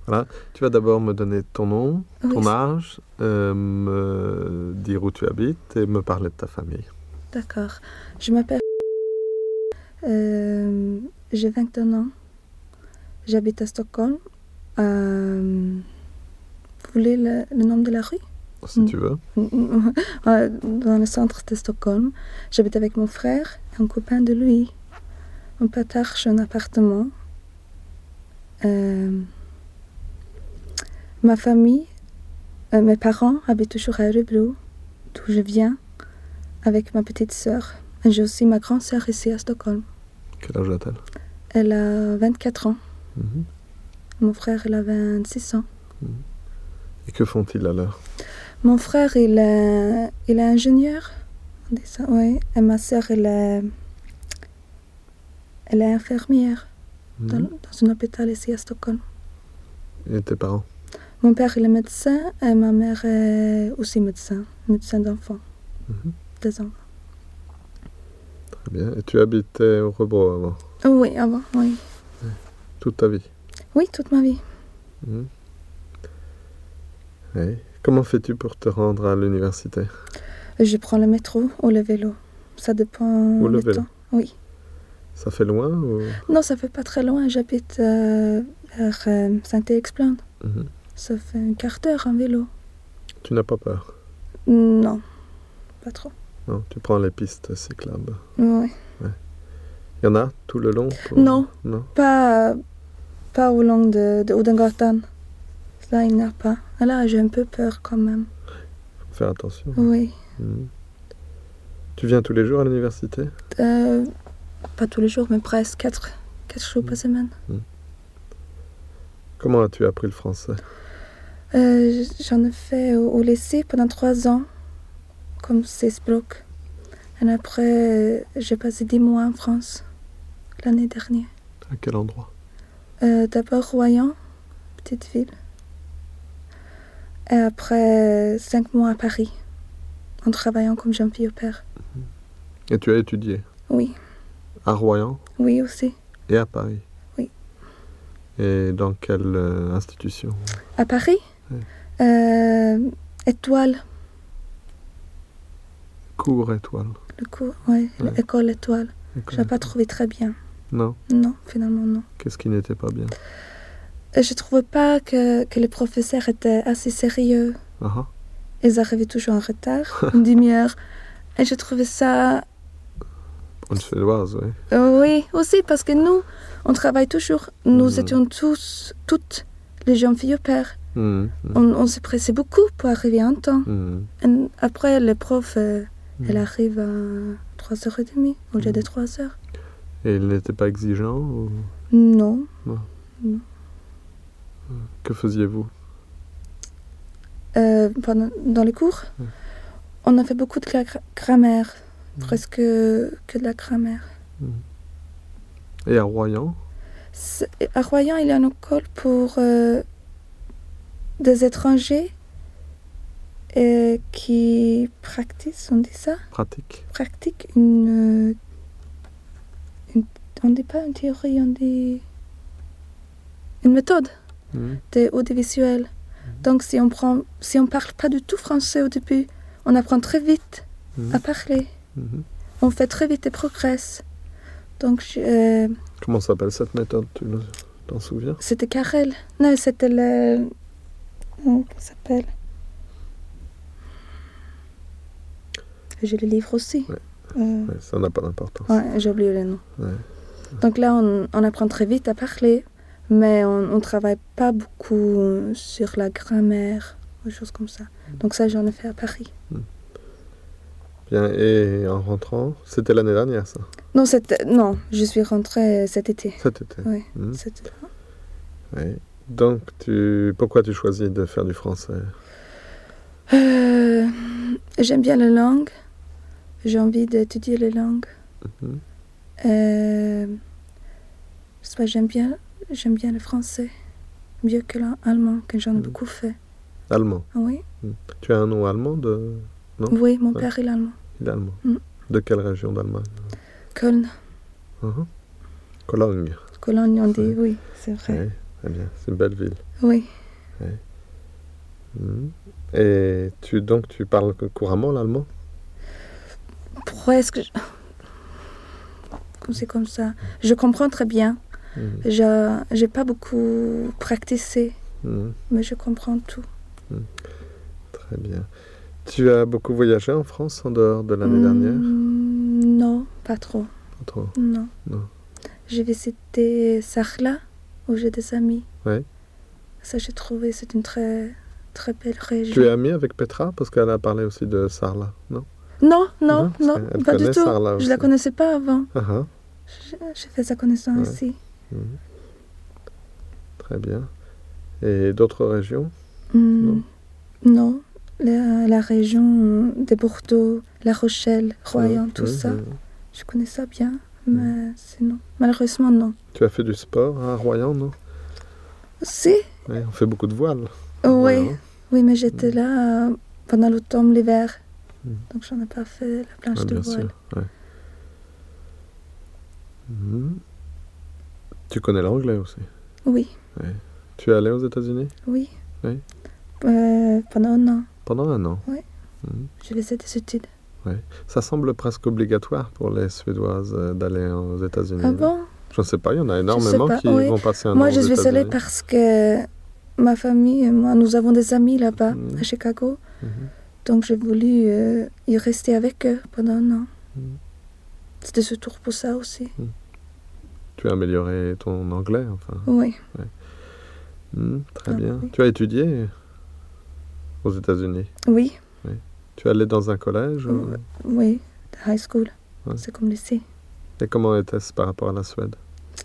Voilà. Tu vas d'abord me donner ton nom, Oui, ton âge, me dire où tu habites et me parler de ta famille. d'accord. Je m'appelle... j'ai 21 ans. J'habite à Stockholm. Vous voulez le nom de la rue? Si tu veux. Dans le centre de Stockholm. J'habite avec mon frère et un copain de lui. On partage un appartement. Ma famille, mes parents habitent toujours à Örebro, d'où je viens, avec ma petite sœur. Et j'ai aussi ma grande sœur ici à Stockholm. Quel âge a-t-elle? Elle a 24 ans. Mhm. Mon frère, il a 26 ans. Et que font-ils alors? Mon frère, il est ingénieur. On dit ça, oui. Et ma sœur, elle est infirmière dans un hôpital ici à Stockholm. Et tes parents? Mon père, il est médecin et ma mère est aussi médecin d'enfants, des enfants. Très bien. Et tu habitais au Rebro avant? Oui, avant, oui. Toute ta vie? Oui, toute ma vie. Oui. Comment fais-tu pour te rendre à l'université? Je prends le métro ou le vélo. Ça dépend Ou le du vélo? temps. Oui. Ça fait loin ou... Non, ça fait pas très loin. J'habite vers Saint-Exupéry. Ça fait un quart d'heure en vélo. Tu n'as pas peur? Non, pas trop. Non, tu prends les pistes cyclables. Oui. Il y en a tout le long Non, non, pas au long de Odengatan. Là, il n'y en a pas. Là, j'ai un peu peur quand même. Faut faire attention. Oui. Tu viens tous les jours à l'université? Pas tous les jours, mais presque 4 jours par semaine. Comment as-tu appris le français? J'en ai fait au lycée pendant 3 ans, comme C-Språk. Et après, j'ai passé 10 mois en France, l'année dernière. À quel endroit? D'abord Royan, petite ville. Et après 5 mois à Paris, en travaillant comme jeune fille au père. Et tu as étudié? Oui. À Royan? Oui, aussi. Et à Paris? Oui. Et dans quelle institution? À Paris? Oui. Étoile. Cours Étoile? Le cours, oui. L'école Étoile. Je n'ai pas trouvé très bien. Non? Non, finalement non. Qu'est-ce qui n'était pas bien? Je ne trouvais pas que les professeurs étaient assez sérieux. Ils arrivaient toujours en retard, une demi-heure. Et je trouvais ça... Une Suédoise, oui. Oui, aussi parce que nous, on travaille toujours. Nous étions toutes les jeunes filles au père. On se pressait beaucoup pour arriver en temps. Et après, le prof, elle arrive à 3h30 au lieu de 3h. Et il n'était pas exigeant ou... Non. Que faisiez-vous? Dans les cours, on a fait beaucoup de grammaire. Presque que de la grammaire. Et à Royan? À Royan, il y a une école pour des étrangers qui pratiquent, on dit ça? Pratique on dit pas une théorie, on dit une méthode de audiovisuel. Donc si on parle pas du tout français au début, on apprend très vite à parler. On fait très vite et progresse. Donc, comment s'appelle cette méthode? Tu t'en souviens? C'était Carrel. Non, c'était le... Comment ça s'appelle? J'ai le livre aussi. Ça n'a pas d'importance. J'ai oublié le nom. Donc là, on apprend très vite à parler, mais on ne travaille pas beaucoup sur la grammaire, des choses comme ça. Donc ça, j'en ai fait à Paris. Bien, et en rentrant, c'était l'année dernière, ça? Non, je suis rentrée cet été. Cet été? Oui, cet été. Oui. Donc, pourquoi tu choisis de faire du français? J'aime bien la langue. J'ai envie d'étudier les langues. J'aime bien le français. Mieux que l'allemand, que j'en ai beaucoup fait. Allemand? Oui. Tu as un nom allemand de... Non? Oui, mon père est allemand. Il est allemand. De quelle région d'Allemagne? Köln. Cologne. Cologne, on dit, oui, c'est vrai. Très bien, c'est une belle ville. Oui. Ouais. Et tu parles couramment l'allemand? Presque. C'est comme ça. Je comprends très bien. J'ai pas beaucoup pratiqué, mais je comprends tout. Très bien. Tu as beaucoup voyagé en France en dehors de l'année dernière? Non, pas trop. Pas trop? Non. J'ai visité Sarlat, où j'ai des amis. Ouais. Ça, j'ai trouvé, c'est une très, très belle région. Tu es amie avec Petra? Parce qu'elle a parlé aussi de Sarlat, non? Non, Elle pas du tout. Sarlat aussi. Je la connaissais pas avant. Uh-huh. J'ai fait sa connaissance ici. Très bien. Et d'autres régions? Non. La région de Bordeaux, La Rochelle, Royan, tout ça. Je connais ça bien, mais sinon, malheureusement, non. Tu as fait du sport à Royan, non? Si. Oui, on fait beaucoup de voile. Oui, mais j'étais là pendant l'automne, l'hiver. Donc, j'en ai pas fait la planche de voile. Sûr, Tu connais l'anglais aussi? Oui. Ouais. Tu es allé aux États-Unis? Oui. Oui. Pendant un an. Pendant un an? Oui. Je faisais des études. Oui. Ça semble presque obligatoire pour les Suédoises d'aller aux États-Unis. Ah bon? Je ne sais pas, il y en a énormément qui vont passer un an aux Moi, je suis allée États-Unis. parce que ma famille et moi, nous avons des amis là-bas, à Chicago. Donc, j'ai voulu y rester avec eux pendant un an. C'était surtout pour ça aussi. Tu as amélioré ton anglais, enfin? Oui. Très bien. Oui. Tu as étudié aux États-Unis? Oui. Tu es allé dans un collège? Oui, high school. C'est comme lycée. Et comment était-ce par rapport à la Suède?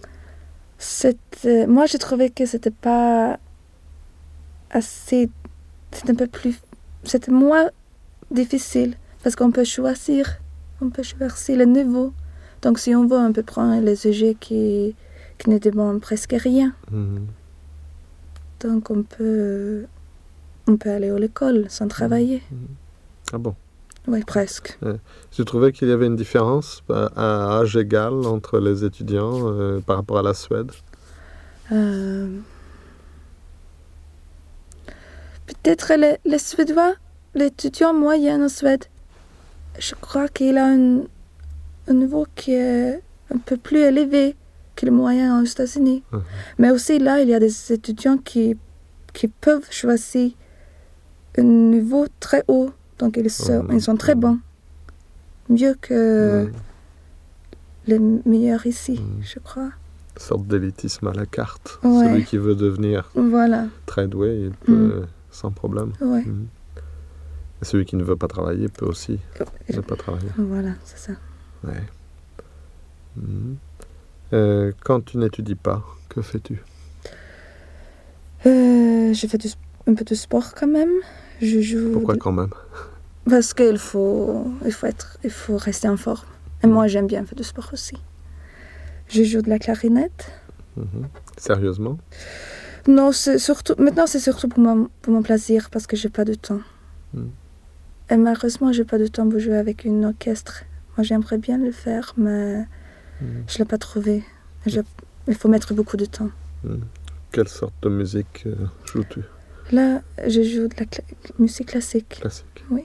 Moi, j'ai trouvé que c'était pas assez... C'était un peu plus... C'était moins difficile parce qu'on peut choisir le niveau. Donc, si on veut, on peut prendre les sujets qui ne demandent presque rien. Donc, on peut aller à l'école sans travailler. Ah bon? Oui, presque. Tu trouvais qu'il y avait une différence à âge égal entre les étudiants par rapport à la Suède? Peut-être les Suédois, l'étudiant moyen en Suède, je crois qu'il a un niveau qui est un peu plus élevé que le moyen aux États-Unis. Mais aussi là, il y a des étudiants qui peuvent choisir un niveau très haut. Donc, ils sont très bons. Mieux que les meilleurs ici, je crois. Une sorte d'élitisme à la carte. Celui qui veut devenir très doué, il peut sans problème. Et celui qui ne veut pas travailler peut aussi ne pas travailler. Voilà, c'est ça. Quand tu n'étudies pas, que fais-tu? Je fais un peu de sport quand même. Je joue. Pourquoi quand même? Parce qu'il faut rester en forme. Et moi, j'aime bien faire du sport aussi. Je joue de la clarinette. Sérieusement? Non, maintenant, c'est surtout pour mon plaisir, parce que j'ai pas de temps. Et malheureusement, j'ai pas de temps pour jouer avec une orchestre. Moi, j'aimerais bien le faire, mais je l'ai pas trouvé. Il faut mettre beaucoup de temps. Quelle sorte de musique joues-tu? Là, je joue de la musique classique. Classique? Oui.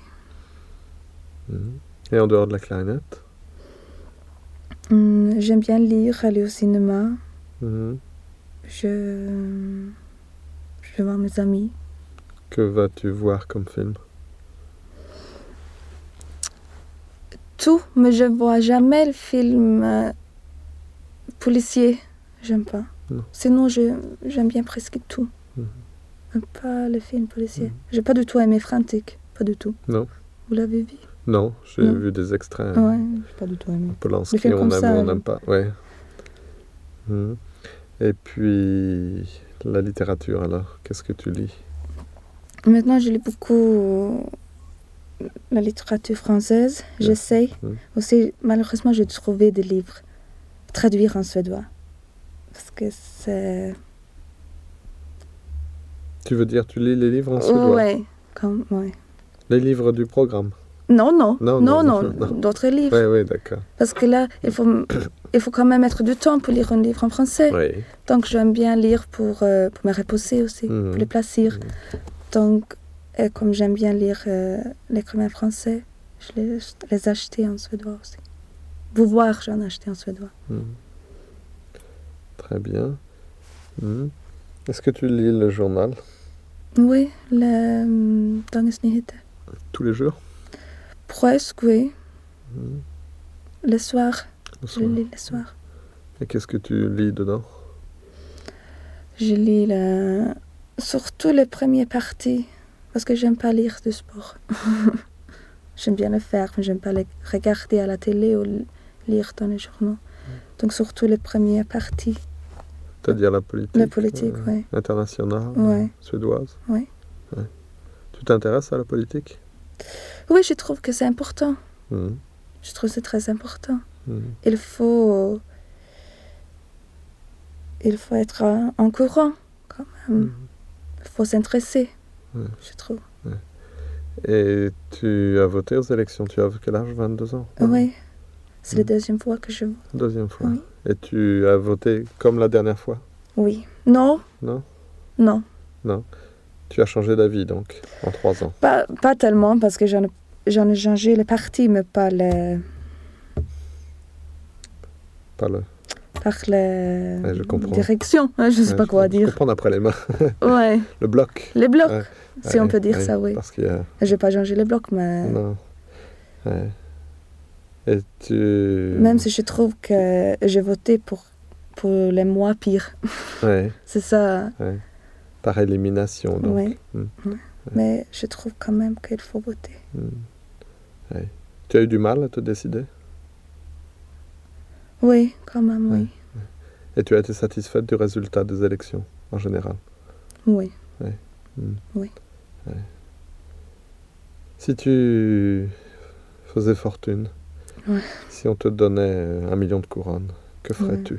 Et en dehors de la clarinette? J'aime bien lire, aller au cinéma. Je vais voir mes amis. Que vas-tu voir comme film? Tout, mais je ne vois jamais le film policier. J'aime pas. Non. Sinon, j'aime bien presque tout. Pas le film policier. J'ai pas du tout aimé Frantic. Pas du tout. Non. Vous l'avez vu? Non, j'ai vu des extraits. Ouais, j'ai pas du tout aimé. Polanski, on aime ou on n'aime pas. Ouais. Et puis, la littérature alors, qu'est-ce que tu lis? Maintenant, je lis beaucoup la littérature française. J'essaye. Aussi, malheureusement, j'ai trouvé des livres traduits en suédois. Parce que c'est... Tu veux dire, tu lis les livres en suédois? Oui. Les livres du programme? Non, d'autres livres. Oui, d'accord. Parce que là, il faut quand même mettre du temps pour lire un livre en français. Oui. Donc, j'aime bien lire pour me reposer aussi, pour le plaisir. Donc, comme j'aime bien lire les grammaires français, je les achetais en suédois aussi. Voir, j'en ai acheté en suédois. Très bien. Est-ce que tu lis le journal? Oui, le Dagens Nyheter. Tous les jours? Presque, oui. Le soir. Je lis le soir. Et qu'est-ce que tu lis dedans? Je lis surtout les premières parties, parce que j'aime pas lire du sport. J'aime bien le faire, mais j'aime pas le regarder à la télé ou lire dans les journaux. Donc surtout les premières parties. C'est-à-dire la politique? La politique, oui. Internationale, suédoise? Oui. Ouais. Tu t'intéresses à la politique? Oui, je trouve que c'est important. Je trouve que c'est très important. Il faut être en courant, quand même. Il faut s'intéresser, je trouve. Et tu as voté aux élections, tu as quel âge? 22 ans? Oui, c'est la deuxième fois que je vote. Deuxième fois. Oui. Et tu as voté comme la dernière fois? Oui. Non. Non? Non. Non. Tu as changé d'avis, donc, en 3 ans? Pas tellement, parce que j'en ai changé les partis, mais pas les... Par la direction, je ne sais pas quoi dire. Je comprends après les mains. Ouais. Le bloc. Les blocs, si on peut dire ça, oui. Parce qu'il y a... Je n'ai pas changé les blocs, mais... Non. Ouais. Et tu... Même si je trouve que j'ai voté pour les mois pires. Ouais. C'est ça. Ouais. Par élimination, donc. Oui. Mais je trouve quand même qu'il faut voter. Ouais. Tu as eu du mal à te décider? Oui, quand même, oui. Et tu as été satisfaite du résultat des élections, en général? Oui. Ouais. Oui. Ouais. Si tu faisais fortune, si on te donnait 1 million de couronnes, que ferais-tu?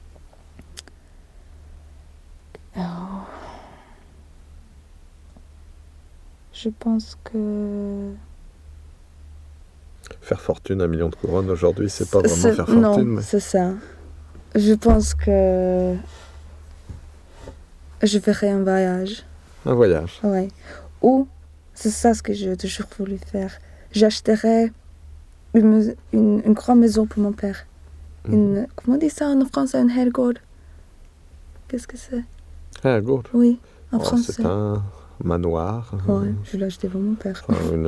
Je pense que... Faire fortune, 1 million de couronnes, aujourd'hui, c'est pas vraiment faire fortune. Non, mais... c'est ça. Je pense que je ferai un voyage. Un voyage? Oui. Ou, c'est ça ce que j'ai toujours voulu faire. J'achèterai une grande maison pour mon père. Comment on dit ça en français? Une herrgård. Qu'est-ce que c'est? Herrgård? Oui, en français. C'est un manoir. Oui, je l'ai acheté pour mon père.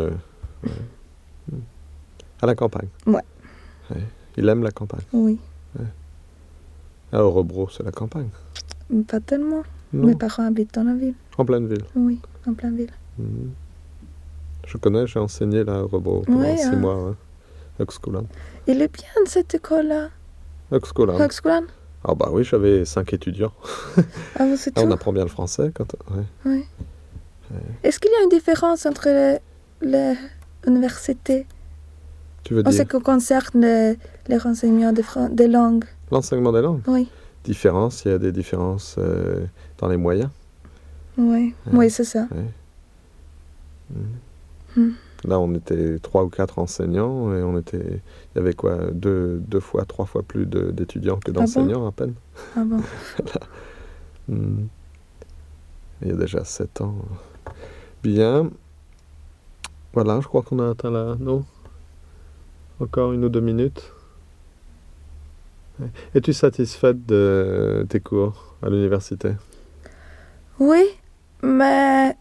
À la campagne? Ouais. Il aime la campagne? Oui. À Örebro, c'est la campagne? Pas tellement. Non. Mes parents habitent dans la ville. En pleine ville? Oui, en pleine ville. Je connais, j'ai enseigné là à Örebro pendant 6 mois. Högskolan. Il est bien cette école-là. Högskolan? Ah bah oui, j'avais 5 étudiants. Ah, c'est tout. On apprend bien le français quand... Oui. Est-ce qu'il y a une différence entre les universités? Tu veux dire? En ce qui concerne les renseignements des langues. L'enseignement des langues? Oui. Différence, il y a des différences dans les moyens. Oui, oui, c'est ça. Là, on était 3 ou 4 enseignants et il y avait quoi, 2 fois, 3 fois plus d'étudiants que d'enseignants à peine. Ah bon? Il y a déjà 7 ans. Bien. Voilà, je crois qu'on a atteint la... Non? Encore 1 ou 2 minutes. Es-tu satisfaite de tes cours à l'université? Oui, mais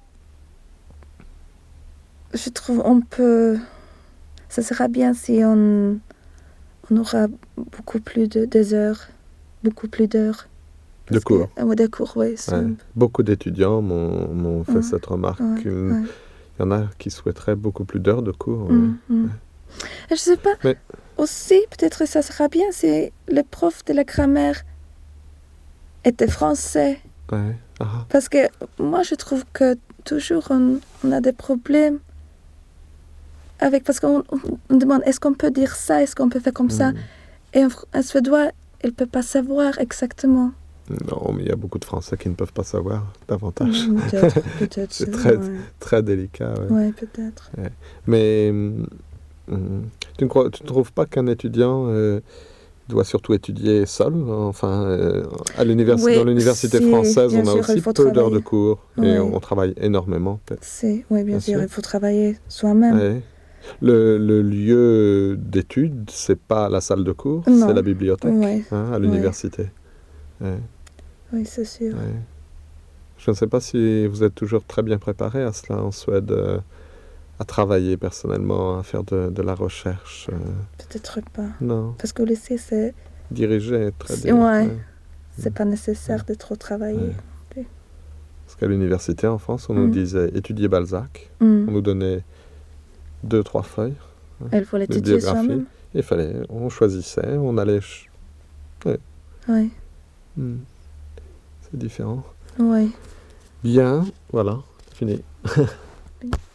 je trouve ça sera bien si on aura beaucoup plus d'heures. De cours? De cours, oui. Beaucoup d'étudiants m'ont fait cette remarque. Il y en a qui souhaiteraient beaucoup plus d'heures de cours. Je ne sais pas. Mais... Aussi, peut-être ça sera bien si le prof de la grammaire était français. Parce que moi, je trouve que toujours on a des problèmes parce qu'on demande est-ce qu'on peut dire ça, est-ce qu'on peut faire comme ça. Et un suédois, il ne peut pas savoir exactement. Non, mais il y a beaucoup de Français qui ne peuvent pas savoir davantage. Peut-être. C'est très délicat. Oui, peut-être. Ouais. Mais tu ne trouves pas qu'un étudiant doit surtout étudier seul? Enfin, dans l'université française, on a aussi peu d'heures de cours et on travaille énormément, peut-être. Oui, bien sûr, il faut travailler soi-même. Ouais. Le lieu d'étude, c'est pas la salle de cours, c'est la bibliothèque à l'université. Ouais. Oui, c'est sûr. Ouais. Je ne sais pas si vous êtes toujours très bien préparé à cela en Suède, à travailler personnellement, à faire de la recherche. Peut-être pas. Non. Parce qu'au lycée, c'est... Diriger, c'est pas nécessaire de trop travailler. Ouais. Parce qu'à l'université en France, on nous disait étudier Balzac. On nous donnait 2-3 feuilles. Il faut l'étudier soi-même. On choisissait, on allait... Oui. C'est différent. Oui. Bien, voilà, fini.